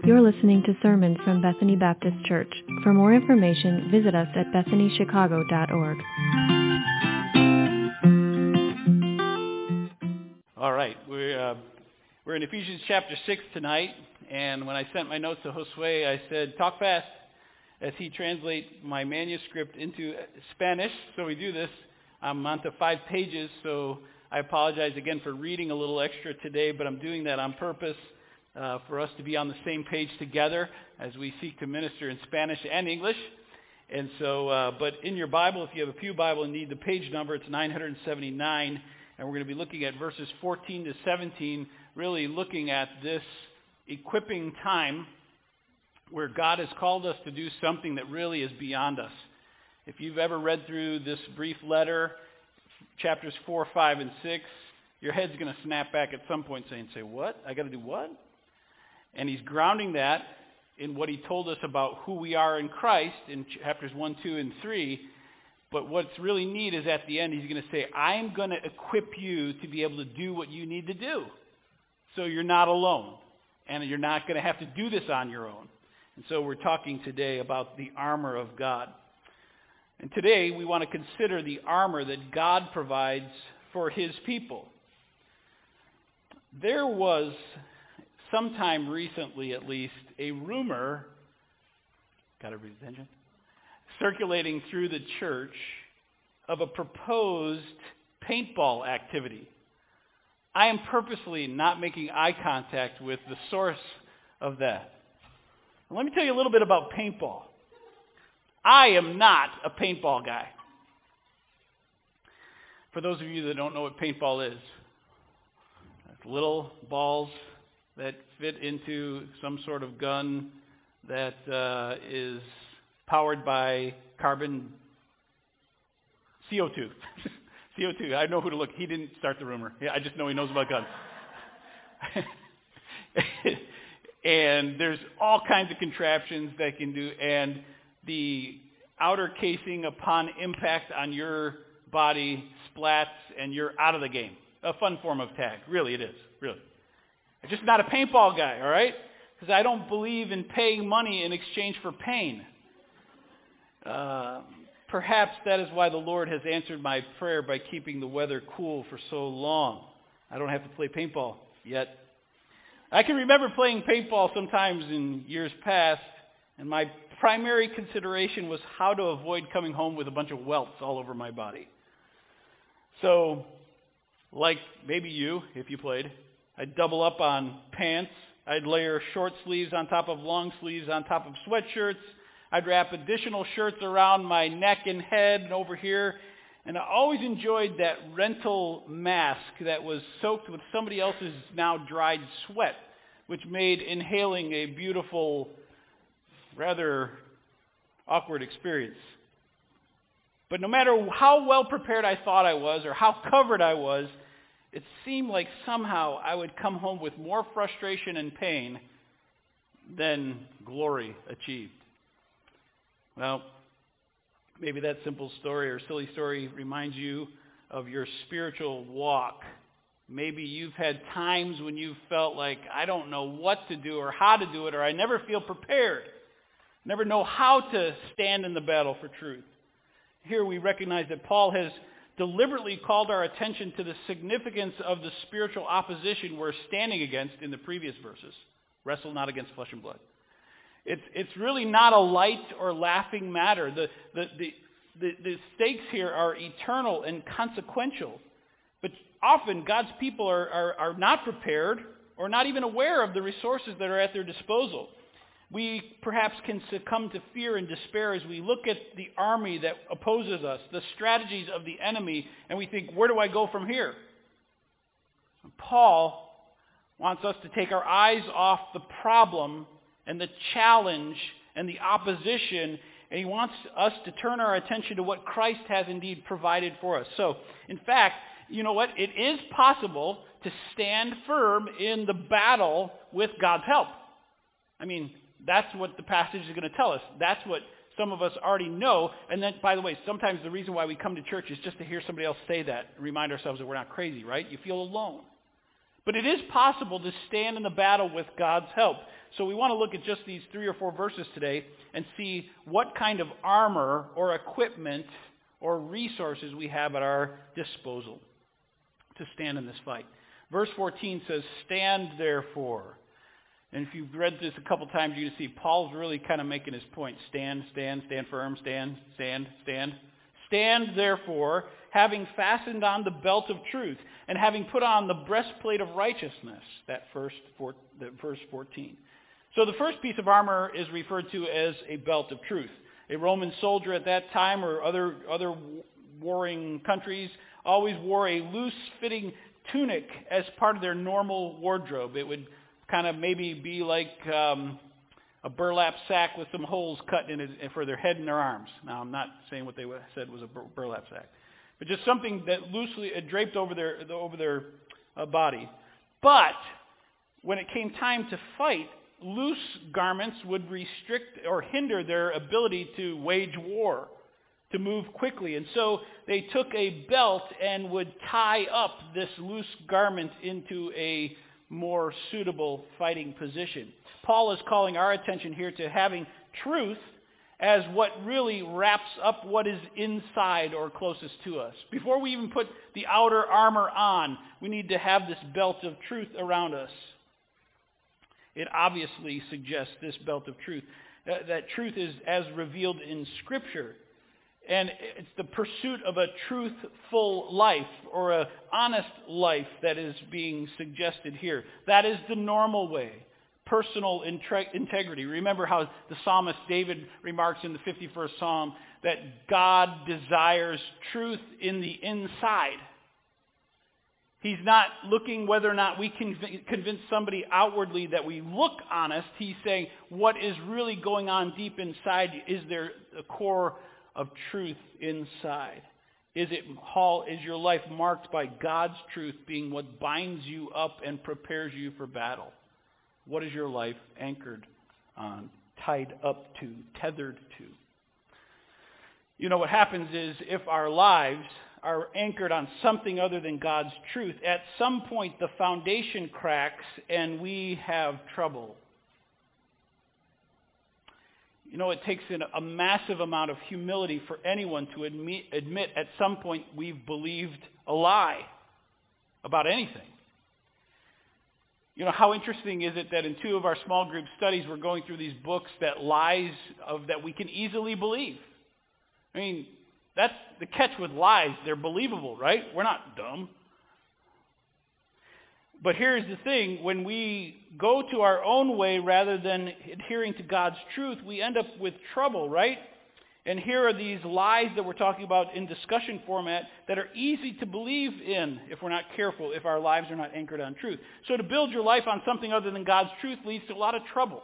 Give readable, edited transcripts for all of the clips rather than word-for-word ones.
You're listening to sermons from Bethany Baptist Church. For more information, visit us at bethanychicago.org. All right, we're in Ephesians chapter 6 tonight, and when I sent my notes to Josue, I said, talk fast, as he translates my manuscript into Spanish. So we do this. I'm on to 5 pages, so I apologize again for reading a little extra today, but I'm doing that on purpose for us to be on the same page together as we seek to minister in Spanish and English. And so, but in your Bible, if you have a pew Bible and need the page number, it's 979, and we're going to be looking at verses 14 to 17, really looking at this equipping time where God has called us to do something that really is beyond us. If you've ever read through this brief letter, chapters 4, 5, and 6, your head's going to snap back at some point saying, say, what? I got to do what? And he's grounding that in what he told us about who we are in Christ in chapters 1, 2, and 3. But what's really neat is at the end, he's going to say, I'm going to equip you to be able to do what you need to do. So you're not alone. And you're not going to have to do this on your own. And so we're talking today about the armor of God. And today we want to consider the armor that God provides for his people. There was, sometime recently at least, a rumor, got everybody's attention, circulating through the church of a proposed paintball activity. I am purposely not making eye contact with the source of that. Let me tell you a little bit about paintball. I am not a paintball guy. For those of you that don't know what paintball is, it's little balls that fit into some sort of gun that is powered by carbon CO2. CO2. I know who to look. He didn't start the rumor. I just know he knows about guns. And there's all kinds of contraptions that can do, and the outer casing upon impact on your body splats, and you're out of the game. A fun form of tag. Really, it is. Really. I'm just not a paintball guy, all right? Because I don't believe in paying money in exchange for pain. Perhaps that is why the Lord has answered my prayer by keeping the weather cool for so long. I don't have to play paintball yet. I can remember playing paintball sometimes in years past, and my primary consideration was how to avoid coming home with a bunch of welts all over my body. So, like maybe you, if you played, I'd double up on pants. I'd layer short sleeves on top of long sleeves on top of sweatshirts. I'd wrap additional shirts around my neck and head and over here. And I always enjoyed that rental mask that was soaked with somebody else's now dried sweat, which made inhaling a beautiful, rather awkward experience. But no matter how well prepared I thought I was or how covered I was, it seemed like somehow I would come home with more frustration and pain than glory achieved. Well, maybe that simple story or silly story reminds you of your spiritual walk. Maybe you've had times when you felt like, I don't know what to do or how to do it, or I never feel prepared. Never know how to stand in the battle for truth. Here we recognize that Paul has deliberately called our attention to the significance of the spiritual opposition we're standing against in the previous verses. Wrestle not against flesh and blood. It's really not a light or laughing matter. The stakes here are eternal and consequential. But often God's people are not prepared or not even aware of the resources that are at their disposal. We perhaps can succumb to fear and despair as we look at the army that opposes us, the strategies of the enemy, and we think, where do I go from here? Paul wants us to take our eyes off the problem and the challenge and the opposition, and he wants us to turn our attention to what Christ has indeed provided for us. So, in fact, you know what? It is possible to stand firm in the battle with God's help. I mean, that's what the passage is going to tell us. That's what some of us already know. And then, by the way, sometimes the reason why we come to church is just to hear somebody else say that, remind ourselves that we're not crazy, right? You feel alone. But it is possible to stand in the battle with God's help. So we want to look at just these 3 or 4 verses today and see what kind of armor or equipment or resources we have at our disposal to stand in this fight. Verse 14 says, "Stand therefore." And if you've read this a couple times, you see Paul's really kind of making his point. Stand, stand, stand firm, stand, stand, stand. "Stand therefore, having fastened on the belt of truth, and having put on the breastplate of righteousness." That verse 14. So the first piece of armor is referred to as a belt of truth. A Roman soldier at that time, or other warring countries, always wore a loose-fitting tunic as part of their normal wardrobe. It would kind of maybe be like a burlap sack with some holes cut in it for their head and their arms. Now, I'm not saying what they said was a burlap sack, but just something that loosely draped over their body. But when it came time to fight, loose garments would restrict or hinder their ability to wage war, to move quickly. And so they took a belt and would tie up this loose garment into a more suitable fighting position. Paul is calling our attention here to having truth as what really wraps up what is inside or closest to us. Before we even put the outer armor on, we need to have this belt of truth around us. It obviously suggests, this belt of truth, that truth is as revealed in Scripture. And it's the pursuit of a truthful life or an honest life that is being suggested here. That is the normal way. Personal integrity. Remember how the psalmist David remarks in the 51st Psalm that God desires truth in the inside. He's not looking whether or not we can convince somebody outwardly that we look honest. He's saying what is really going on deep inside. Is there a core of truth inside? Is your life marked by God's truth being what binds you up and prepares you for battle? What is your life anchored on, tied up to, tethered to? You know, what happens is if our lives are anchored on something other than God's truth, at some point the foundation cracks and we have trouble. You know, it takes a massive amount of humility for anyone to admit at some point we've believed a lie about anything. You know, how interesting is it that in 2 of our small group studies we're going through these books that we can easily believe. I mean, that's the catch with lies. They're believable, right? We're not dumb. But here's the thing. When we go to our own way rather than adhering to God's truth, we end up with trouble, right? And here are these lies that we're talking about in discussion format that are easy to believe in if we're not careful, if our lives are not anchored on truth. So to build your life on something other than God's truth leads to a lot of trouble.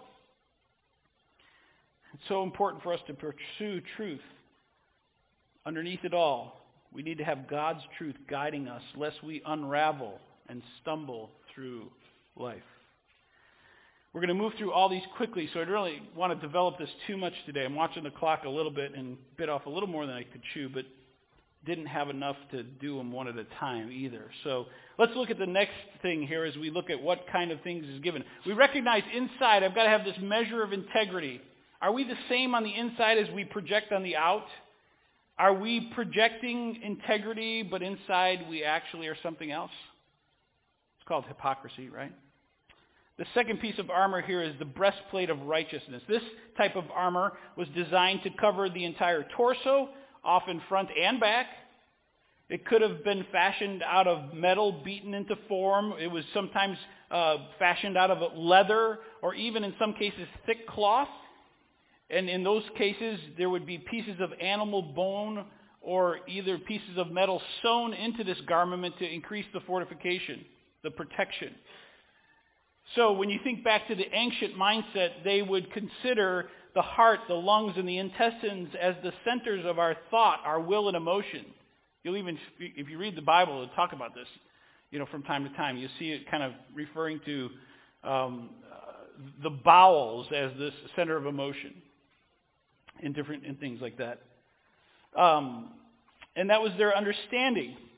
It's so important for us to pursue truth. Underneath it all, we need to have God's truth guiding us lest we unravel and stumble through life. We're going to move through all these quickly, so I don't really want to develop this too much today. I'm watching the clock a little bit and bit off a little more than I could chew, but didn't have enough to do them one at a time either. So let's look at the next thing here as we look at what kind of things is given. We recognize inside, I've got to have this measure of integrity. Are we the same on the inside as we project on the out? Are we projecting integrity, but inside we actually are something else? It's called hypocrisy, right? The second piece of armor here is the breastplate of righteousness. This type of armor was designed to cover the entire torso, often front and back. It could have been fashioned out of metal beaten into form. It was sometimes fashioned out of leather or even in some cases thick cloth. And in those cases, there would be pieces of animal bone or either pieces of metal sewn into this garment to increase the fortification, the protection. So when you think back to the ancient mindset, they would consider the heart, the lungs, and the intestines as the centers of our thought, our will, and emotion. You'll even, if you read the Bible, it'll talk about this, from time to time. You see it kind of referring to the bowels as this center of emotion in things like that. And that was their understanding.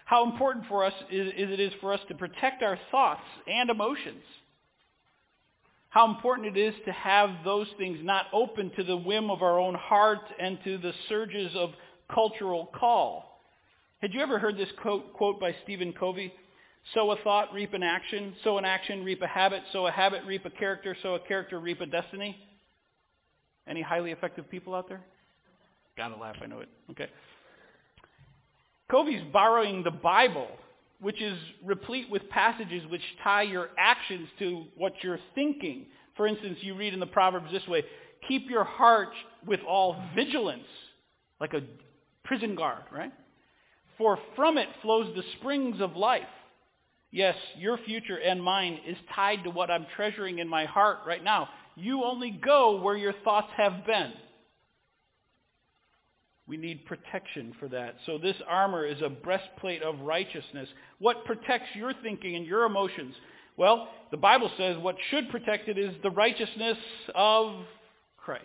how important for us it is for us to protect our thoughts and emotions. How important it is to have those things not open to the whim of our own heart and to the surges of cultural call. Had you ever heard this quote by Stephen Covey? Sow a thought, reap an action. Sow an action, reap a habit. Sow a habit, reap a character. Sow a character, reap a destiny. Any highly effective people out there? Gotta laugh, I know it. Okay. Covey's borrowing the Bible, which is replete with passages which tie your actions to what you're thinking. For instance, you read in the Proverbs this way, keep your heart with all vigilance, like a prison guard, right? For from it flows the springs of life. Yes, your future and mine is tied to what I'm treasuring in my heart right now. You only go where your thoughts have been. We need protection for that. So this armor is a breastplate of righteousness. What protects your thinking and your emotions? Well, the Bible says what should protect it is the righteousness of Christ.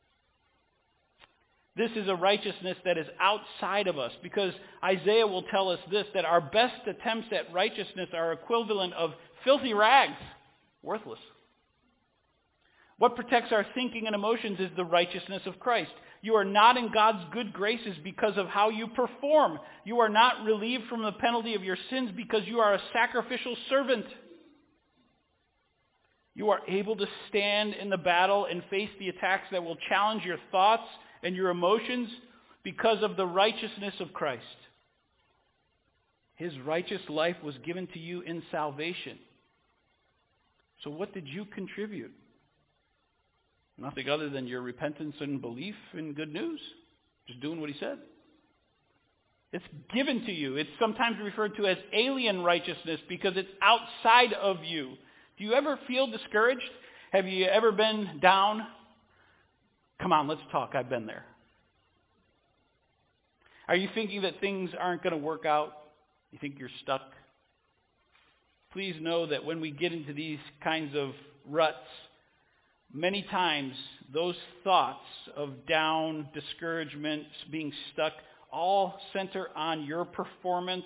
This is a righteousness that is outside of us, because Isaiah will tell us this, that our best attempts at righteousness are equivalent of filthy rags, worthless. What protects our thinking and emotions is the righteousness of Christ. You are not in God's good graces because of how you perform. You are not relieved from the penalty of your sins because you are a sacrificial servant. You are able to stand in the battle and face the attacks that will challenge your thoughts and your emotions because of the righteousness of Christ. His righteous life was given to you in salvation. So what did you contribute? Nothing other than your repentance and belief in good news. Just doing what he said. It's given to you. It's sometimes referred to as alien righteousness because it's outside of you. Do you ever feel discouraged? Have you ever been down? Come on, let's talk. I've been there. Are you thinking that things aren't going to work out? You think you're stuck? Please know that when we get into these kinds of ruts, many times those thoughts of down, discouragement, being stuck, all center on your performance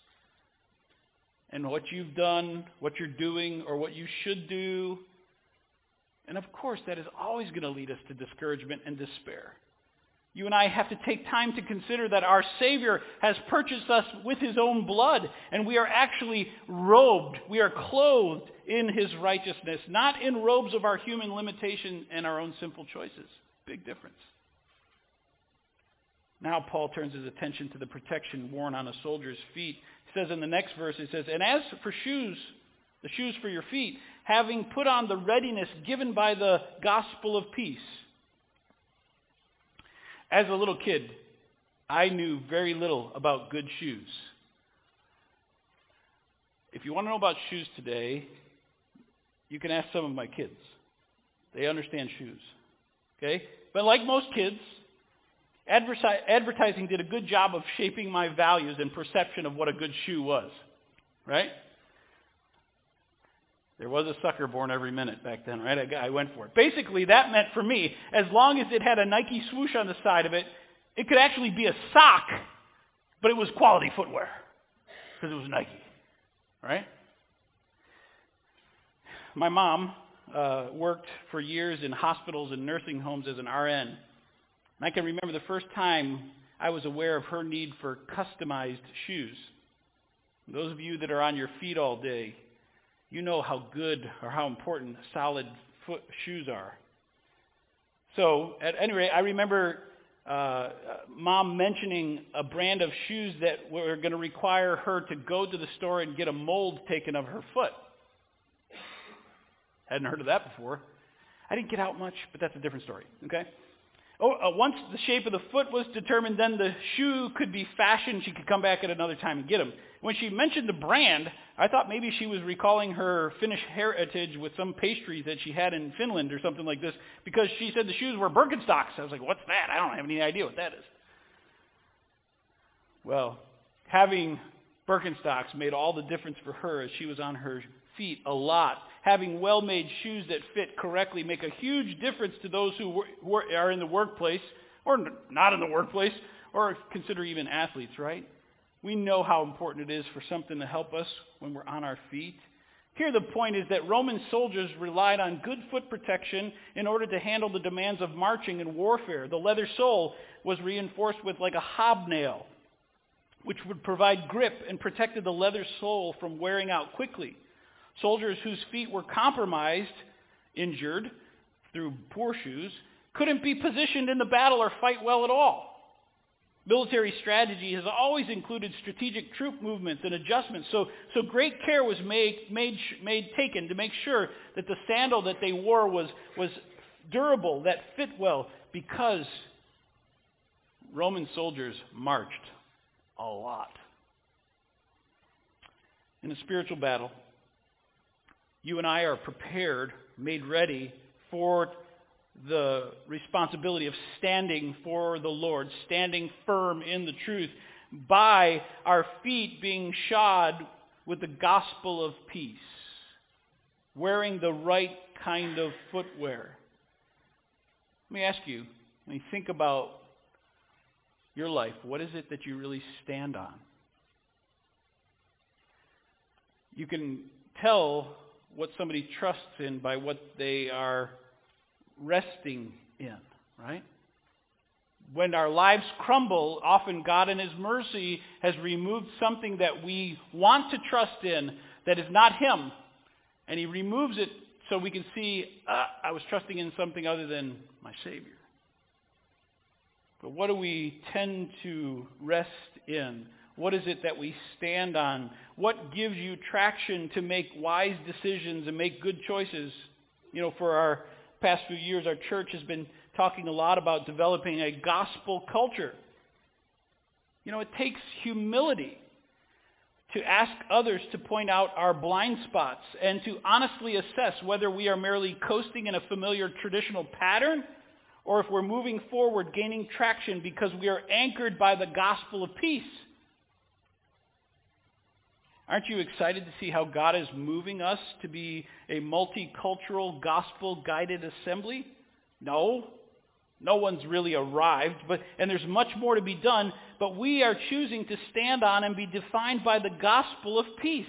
and what you've done, what you're doing, or what you should do. And of course, that is always going to lead us to discouragement and despair. You and I have to take time to consider that our Savior has purchased us with his own blood, and we are actually robed, we are clothed in his righteousness, not in robes of our human limitation and our own sinful choices. Big difference. Now Paul turns his attention to the protection worn on a soldier's feet. He says in the next verse, he says, and as for shoes, the shoes for your feet, having put on the readiness given by the gospel of peace. As a little kid, I knew very little about good shoes. If you want to know about shoes today, you can ask some of my kids. They understand shoes. Okay? But like most kids, advertising did a good job of shaping my values and perception of what a good shoe was. Right? There was a sucker born every minute back then, right? I went for it. Basically, that meant for me, as long as it had a Nike swoosh on the side of it, it could actually be a sock, but it was quality footwear because it was Nike, right? My mom worked for years in hospitals and nursing homes as an RN. And I can remember the first time I was aware of her need for customized shoes. Those of you that are on your feet all day, you know how good or how important solid foot shoes are. So, at any rate, I remember Mom mentioning a brand of shoes that were going to require her to go to the store and get a mold taken of her foot. Hadn't heard of that before. I didn't get out much, but that's a different story, okay? Once the shape of the foot was determined, then the shoe could be fashioned. She could come back at another time and get them. When she mentioned the brand, I thought maybe she was recalling her Finnish heritage with some pastries that she had in Finland or something like this, because she said the shoes were Birkenstocks. I was like, what's that? I don't have any idea what that is. Well, having Birkenstocks made all the difference for her as she was on her feet a lot. Having well-made shoes that fit correctly make a huge difference to those who are in the workplace, or not in the workplace, or consider even athletes, right? We know how important it is for something to help us when we're on our feet. Here the point is that Roman soldiers relied on good foot protection in order to handle the demands of marching and warfare. The leather sole was reinforced with like a hobnail, which would provide grip and protected the leather sole from wearing out quickly. Soldiers whose feet were compromised, injured through poor shoes, couldn't be positioned in the battle or fight well at all. Military strategy has always included strategic troop movements and adjustments, so great care was taken to make sure that the sandal that they wore was durable, that fit well, because Roman soldiers marched a lot. In a spiritual battle, you and I are prepared, made ready for the responsibility of standing for the Lord, standing firm in the truth, by our feet being shod with the gospel of peace, wearing the right kind of footwear. Let me ask you, when you think about your life, what is it that you really stand on? You can tell what somebody trusts in by what they are resting in, right? When our lives crumble, often God in His mercy has removed something that we want to trust in that is not Him. And He removes it so we can see, I was trusting in something other than my Savior. But what do we tend to rest in? What is it that we stand on? What gives you traction to make wise decisions and make good choices? For our past few years, our church has been talking a lot about developing a gospel culture. It takes humility to ask others to point out our blind spots and to honestly assess whether we are merely coasting in a familiar traditional pattern or if we're moving forward, gaining traction because we are anchored by the gospel of peace. Aren't you excited to see how God is moving us to be a multicultural, gospel-guided assembly? No one's really arrived, and there's much more to be done, but we are choosing to stand on and be defined by the gospel of peace.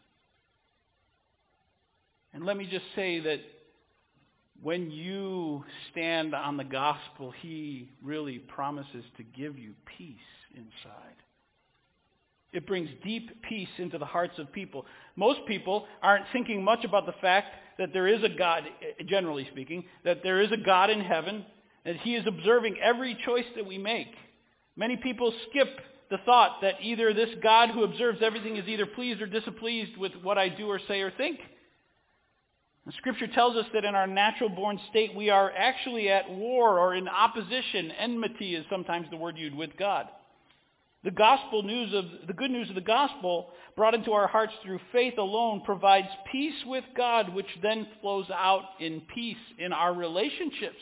And let me just say that when you stand on the gospel, He really promises to give you peace inside. It brings deep peace into the hearts of people. Most people aren't thinking much about the fact that there is a God, generally speaking, that there is a God in heaven, that He is observing every choice that we make. Many people skip the thought that either this God who observes everything is either pleased or displeased with what I do or say or think. The Scripture tells us that in our natural-born state we are actually at war or in opposition. Enmity is sometimes the word used, with God. The good news of the gospel, brought into our hearts through faith alone, provides peace with God, which then flows out in peace in our relationships.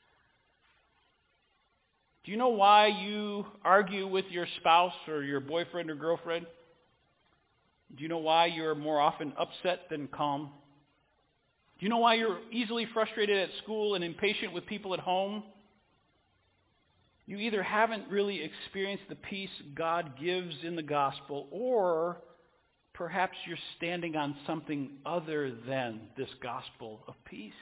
Do you know why you argue with your spouse or your boyfriend or girlfriend? Do you know why you're more often upset than calm? Do you know why you're easily frustrated at school and impatient with people at home? You either haven't really experienced the peace God gives in the gospel, or perhaps you're standing on something other than this gospel of peace.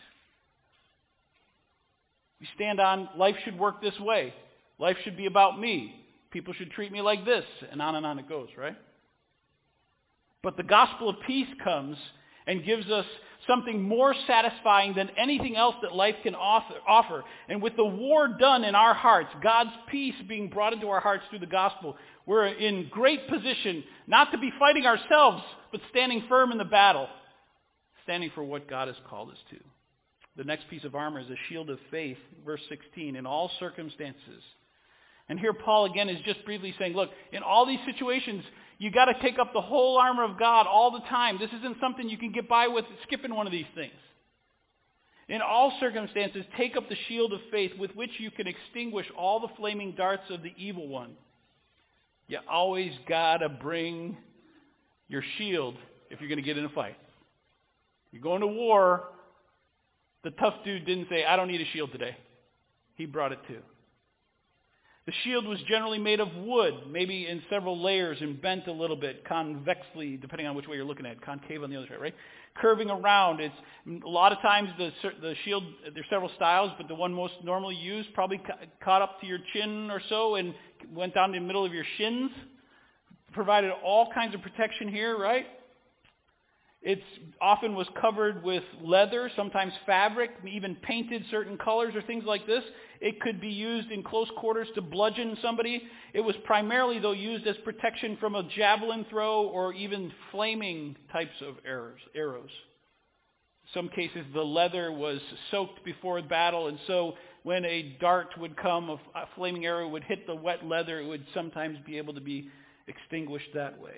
You stand on, life should work this way. Life should be about me. People should treat me like this, and on it goes, right? But the gospel of peace comes and gives us something more satisfying than anything else that life can offer. And with the war done in our hearts, God's peace being brought into our hearts through the gospel, we're in great position not to be fighting ourselves, but standing firm in the battle, standing for what God has called us to. The next piece of armor is a shield of faith, verse 16, in all circumstances. And here Paul again is just briefly saying, look, in all these situations, you got to take up the whole armor of God all the time. This isn't something you can get by with skipping one of these things. In all circumstances, take up the shield of faith with which you can extinguish all the flaming darts of the evil one. You always got to bring your shield if you're going to get in a fight. You're going to war. The tough dude didn't say, I don't need a shield today. He brought it too. The shield was generally made of wood, maybe in several layers and bent a little bit, convexly, depending on which way you're looking at, concave on the other side, right? Curving around. It's a lot of times the shield, there's several styles, but the one most normally used probably caught up to your chin or so and went down the middle of your shins. Provided all kinds of protection here, right? It often was covered with leather, sometimes fabric, even painted certain colors or things like this. It could be used in close quarters to bludgeon somebody. It was primarily, though, used as protection from a javelin throw or even flaming types of arrows. In some cases, the leather was soaked before battle, and so when a dart would come, a flaming arrow would hit the wet leather, it would sometimes be able to be extinguished that way.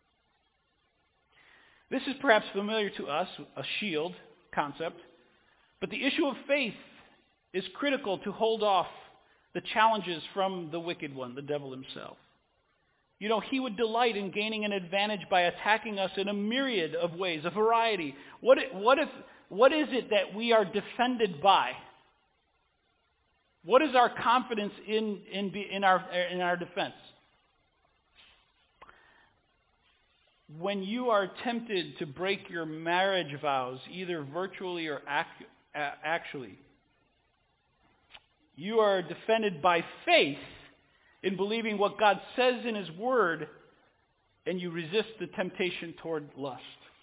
This is perhaps familiar to us, a shield concept, but the issue of faith is critical to hold off the challenges from the wicked one, the devil himself. You know, he would delight in gaining an advantage by attacking us in a myriad of ways, a variety. What is it that we are defended by? What is our confidence in our defense? When you are tempted to break your marriage vows, either virtually or actually, you are defended by faith in believing what God says in His Word, and you resist the temptation toward lust.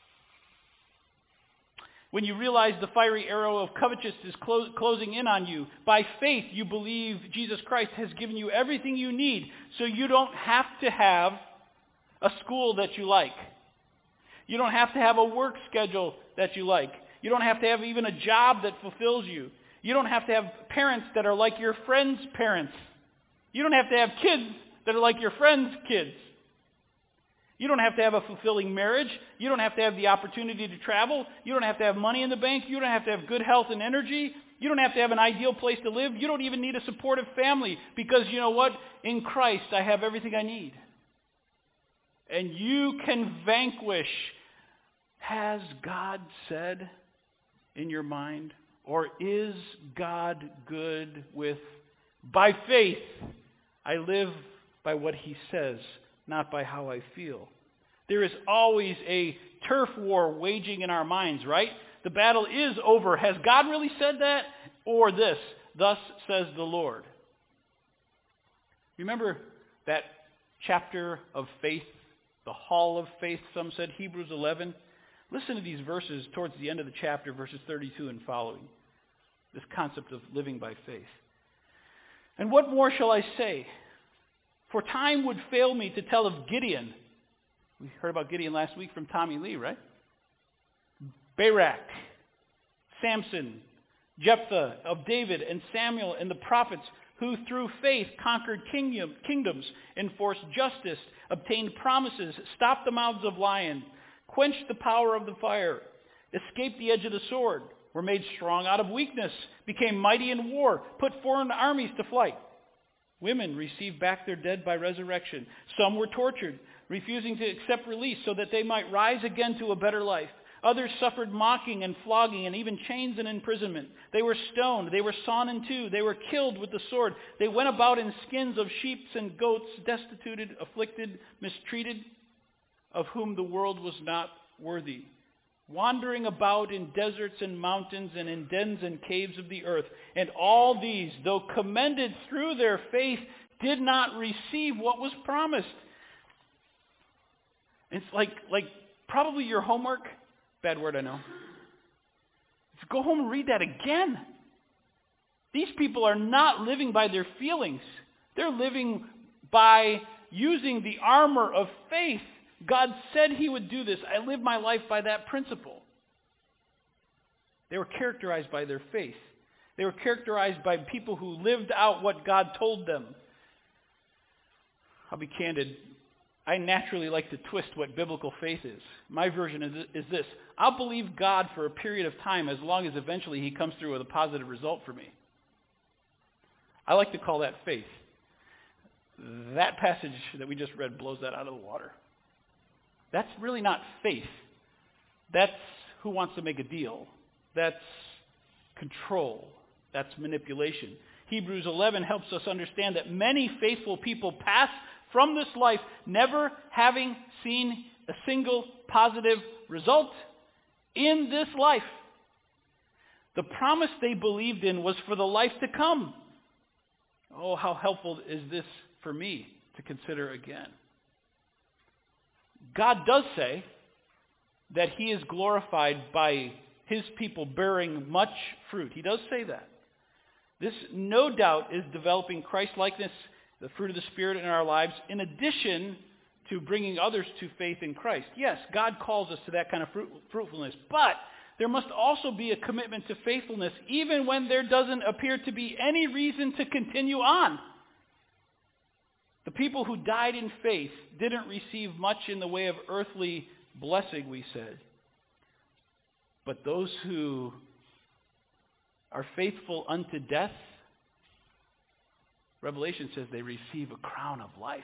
When you realize the fiery arrow of covetousness is closing in on you, by faith you believe Jesus Christ has given you everything you need, so you don't have to have a school that you like. You don't have to have a work schedule that you like. You don't have to have even a job that fulfills you. You don't have to have parents that are like your friends' parents. You don't have to have kids that are like your friends' kids. You don't have to have a fulfilling marriage. You don't have to have the opportunity to travel. You don't have to have money in the bank. You don't have to have good health and energy. You don't have to have an ideal place to live. You don't even need a supportive family, because you know what? In Christ, I have everything I need. And you can vanquish. Has God said in your mind? Or is God good with, by faith, I live by what He says, not by how I feel. There is always a turf war waging in our minds, right? The battle is over. Has God really said that? Or this, thus says the Lord. Remember that chapter of faith, the hall of faith, some said, Hebrews 11? Listen to these verses towards the end of the chapter, verses 32 and following. This concept of living by faith. And what more shall I say? For time would fail me to tell of Gideon. We heard about Gideon last week from Tommy Lee, right? Barak, Samson, Jephthah, of David and Samuel and the prophets, who through faith conquered kingdoms, enforced justice, obtained promises, stopped the mouths of lions, quenched the power of the fire, escaped the edge of the sword, were made strong out of weakness, became mighty in war, put foreign armies to flight. Women received back their dead by resurrection. Some were tortured, refusing to accept release so that they might rise again to a better life. Others suffered mocking and flogging and even chains and imprisonment. They were stoned. They were sawn in two. They were killed with the sword. They went about in skins of sheep and goats, destituted, afflicted, mistreated, of whom the world was not worthy, wandering about in deserts and mountains and in dens and caves of the earth. And all these, though commended through their faith, did not receive what was promised. It's like probably your homework. Bad word, I know. Go home and read that again. These people are not living by their feelings. They're living by using the armor of faith. God said He would do this. I live my life by that principle. They were characterized by their faith. They were characterized by people who lived out what God told them. I'll be candid. I naturally like to twist what biblical faith is. My version is this. I'll believe God for a period of time as long as eventually He comes through with a positive result for me. I like to call that faith. That passage that we just read blows that out of the water. That's really not faith. That's who wants to make a deal. That's control. That's manipulation. Hebrews 11 helps us understand that many faithful people pass from this life never having seen a single positive result in this life. The promise they believed in was for the life to come. Oh, how helpful is this for me to consider again? God does say that he is glorified by his people bearing much fruit. He does say that. This, no doubt, is developing Christ-likeness, the fruit of the Spirit in our lives, in addition to bringing others to faith in Christ. Yes, God calls us to that kind of fruitfulness, but there must also be a commitment to faithfulness even when there doesn't appear to be any reason to continue on. The people who died in faith didn't receive much in the way of earthly blessing, we said. But those who are faithful unto death, Revelation says they receive a crown of life.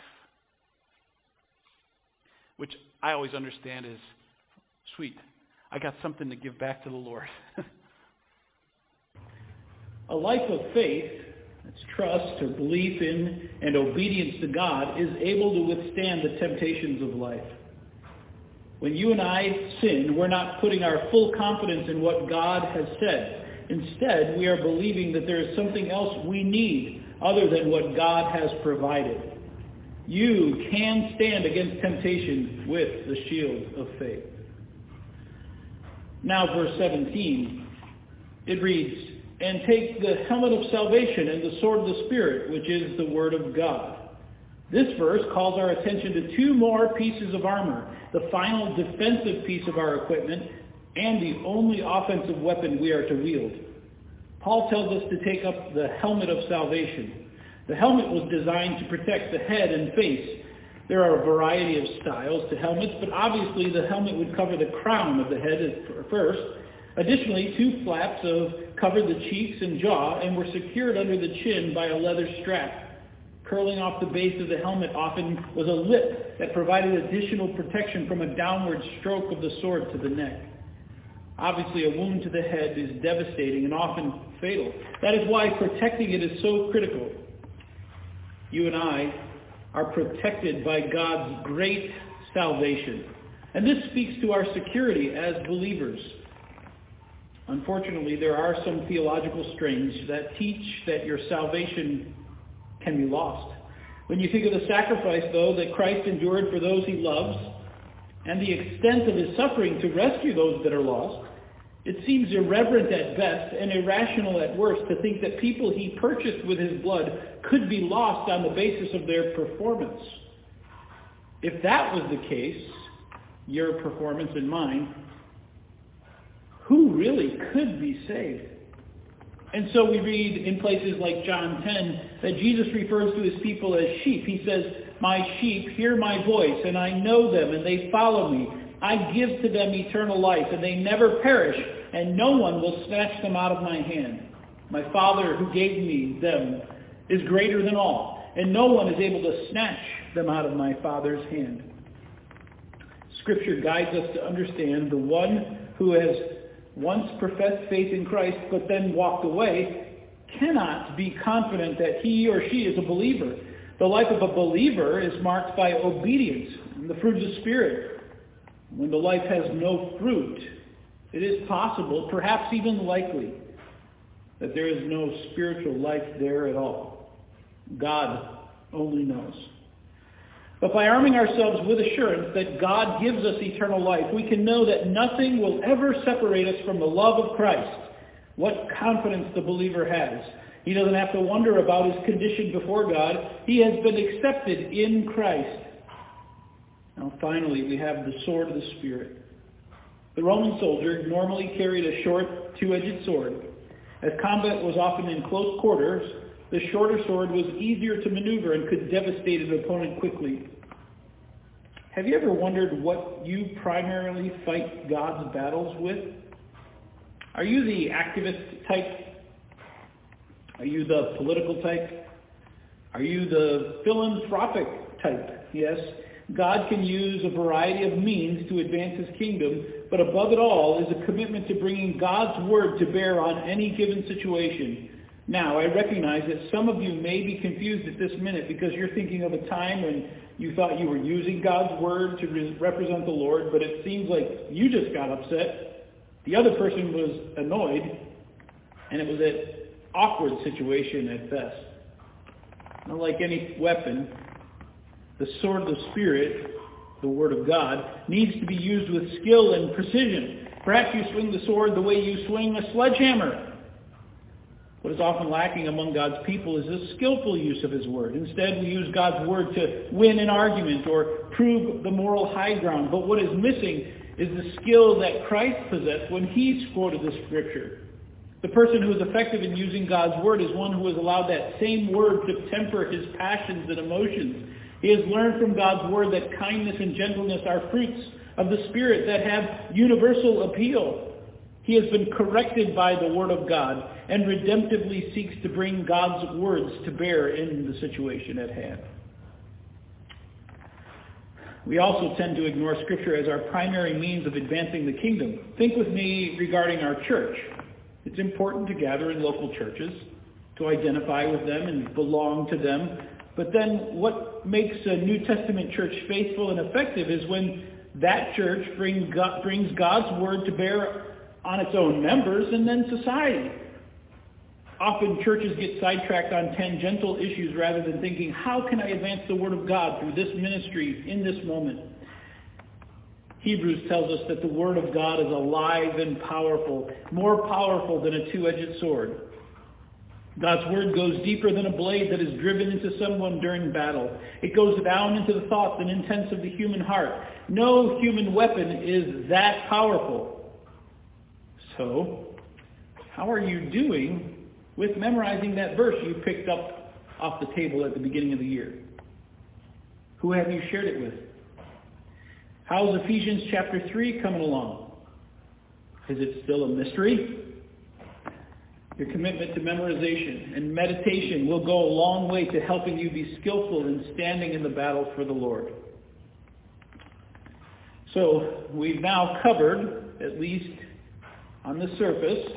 Which I always understand is, sweet, I got something to give back to the Lord. A life of faith, that's trust or belief in and obedience to God, is able to withstand the temptations of life. When you and I sin, we're not putting our full confidence in what God has said. Instead, we are believing that there is something else we need other than what God has provided. You can stand against temptation with the shield of faith. Now, verse 17, it reads, "And take the helmet of salvation and the sword of the Spirit, which is the word of God." This verse calls our attention to two more pieces of armor, the final defensive piece of our equipment, and the only offensive weapon we are to wield. Paul tells us to take up the helmet of salvation. The helmet was designed to protect the head and face. There are a variety of styles to helmets, but obviously the helmet would cover the crown of the head first. Additionally, two flaps covered the cheeks and jaw and were secured under the chin by a leather strap. Curling off the base of the helmet often was a lip that provided additional protection from a downward stroke of the sword to the neck. Obviously, a wound to the head is devastating and often fatal. That is why protecting it is so critical. You and I are protected by God's great salvation. And this speaks to our security as believers. Unfortunately, there are some theological strains that teach that your salvation can be lost. When you think of the sacrifice, though, that Christ endured for those he loves, and the extent of his suffering to rescue those that are lost, it seems irreverent at best and irrational at worst to think that people he purchased with his blood could be lost on the basis of their performance. If that was the case, your performance and mine, who really could be saved? And so we read in places like John 10 that Jesus refers to his people as sheep. He says, "My sheep hear my voice, and I know them, and they follow me. I give to them eternal life, and they never perish, and no one will snatch them out of my hand. My Father who gave me them is greater than all, and no one is able to snatch them out of my Father's hand." Scripture guides us to understand the one who has once professed faith in Christ but then walked away cannot be confident that he or she is a believer. The life of a believer is marked by obedience and the fruit of the Spirit. When the life has no fruit, it is possible, perhaps even likely, that there is no spiritual life there at all. God only knows. But by arming ourselves with assurance that God gives us eternal life, we can know that nothing will ever separate us from the love of Christ. What confidence the believer has. He doesn't have to wonder about his condition before God. He has been accepted in Christ. Now finally, we have the sword of the Spirit. The Roman soldier normally carried a short, two-edged sword. As combat was often in close quarters, the shorter sword was easier to maneuver and could devastate an opponent quickly. Have you ever wondered what you primarily fight God's battles with? Are you the activist type? Are you the political type? Are you the philanthropic type? Yes, God can use a variety of means to advance his kingdom, but above it all is a commitment to bringing God's word to bear on any given situation. Now, I recognize that some of you may be confused at this minute because you're thinking of a time when you thought you were using God's word to represent the Lord, but it seems like you just got upset. The other person was annoyed, and it was an awkward situation at best. Not like any weapon, the sword of the Spirit, the Word of God, needs to be used with skill and precision. Perhaps you swing the sword the way you swing a sledgehammer. What is often lacking among God's people is a skillful use of His Word. Instead, we use God's Word to win an argument or prove the moral high ground. But what is missing is the skill that Christ possessed when He quoted the Scripture. The person who is effective in using God's Word is one who has allowed that same Word to temper his passions and emotions. He has learned from God's Word that kindness and gentleness are fruits of the Spirit that have universal appeal. He has been corrected by the Word of God and redemptively seeks to bring God's words to bear in the situation at hand. We also tend to ignore Scripture as our primary means of advancing the kingdom. Think with me regarding our church. It's important to gather in local churches, to identify with them and belong to them. But then what makes a New Testament church faithful and effective is when that church brings God's word to bear on its own members and then society. Often churches get sidetracked on tangential issues rather than thinking, how can I advance the word of God through this ministry in this moment? Hebrews tells us that the word of God is alive and powerful, more powerful than a two-edged sword. God's word goes deeper than a blade that is driven into someone during battle. It goes down into the thoughts and intents of the human heart. No human weapon is that powerful. So, how are you doing with memorizing that verse you picked up off the table at the beginning of the year? Who have you shared it with? How's Ephesians chapter 3 coming along? Is it still a mystery? Your commitment to memorization and meditation will go a long way to helping you be skillful in standing in the battle for the Lord. So, we've now covered, at least on the surface,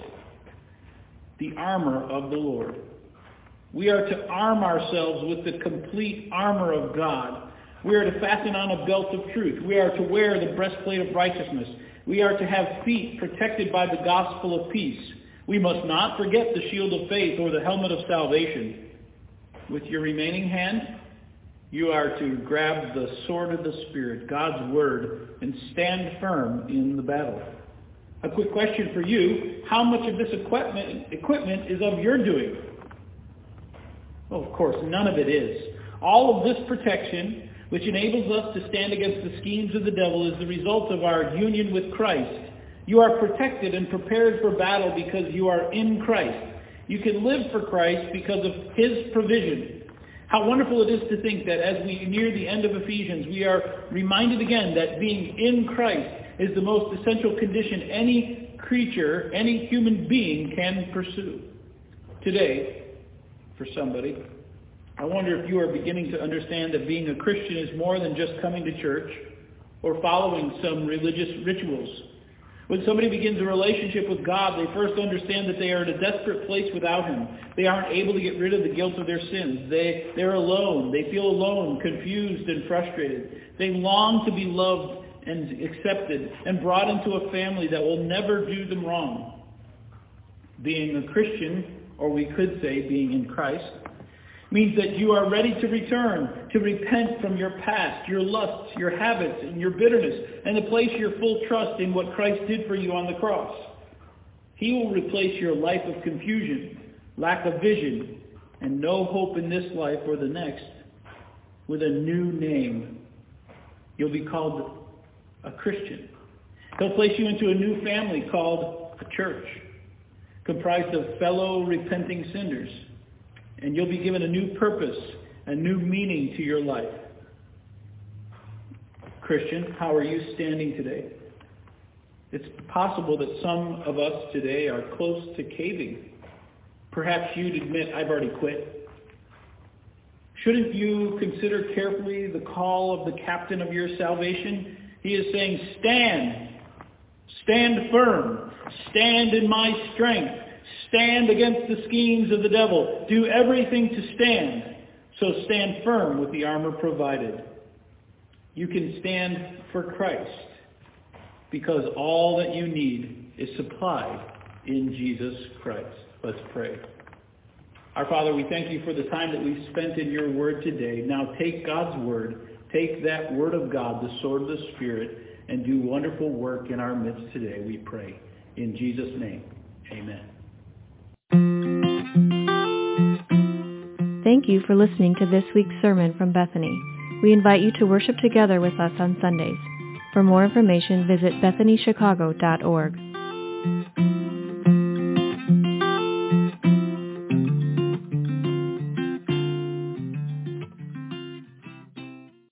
the armor of the Lord. We are to arm ourselves with the complete armor of God. We are to fasten on a belt of truth. We are to wear the breastplate of righteousness. We are to have feet protected by the gospel of peace. We must not forget the shield of faith or the helmet of salvation. With your remaining hand, you are to grab the sword of the Spirit, God's word, and stand firm in the battle. A quick question for you. How much of this equipment is of your doing? Well, of course, none of it is. All of this protection, which enables us to stand against the schemes of the devil, is the result of our union with Christ. You are protected and prepared for battle because you are in Christ. You can live for Christ because of His provision. How wonderful it is to think that as we near the end of Ephesians, we are reminded again that being in Christ is the most essential condition any creature, any human being can pursue. Today, for somebody, I wonder if you are beginning to understand that being a Christian is more than just coming to church or following some religious rituals. When somebody begins a relationship with God, they first understand that they are in a desperate place without Him. They aren't able to get rid of the guilt of their sins. They're alone. They feel alone, confused, and frustrated. They long to be loved and accepted and brought into a family that will never do them wrong. Being a Christian, or we could say being in Christ, means that you are ready to return, to repent from your past, your lusts, your habits, and your bitterness, and to place your full trust in what Christ did for you on the cross. He will replace your life of confusion, lack of vision, and no hope in this life or the next with a new name. You'll be called a Christian. He'll place you into a new family called a church, comprised of fellow repenting sinners. And you'll be given a new purpose, a new meaning to your life. Christian, how are you standing today? It's possible that some of us today are close to caving. Perhaps you'd admit, I've already quit. Shouldn't you consider carefully the call of the captain of your salvation? He is saying, stand firm, stand in my strength, Stand against the schemes of the devil. Do everything to stand. So stand firm with the armor provided. You can stand for Christ because all that you need is supplied in Jesus Christ. Let's pray. Our Father, we thank you for the time that we've spent in your word today. Now take God's word, take that word of God, the sword of the Spirit, and do wonderful work in our midst today, we pray. In Jesus' name, amen. Thank you for listening to this week's sermon from Bethany. We invite you to worship together with us on Sundays. For more information, visit BethanyChicago.org.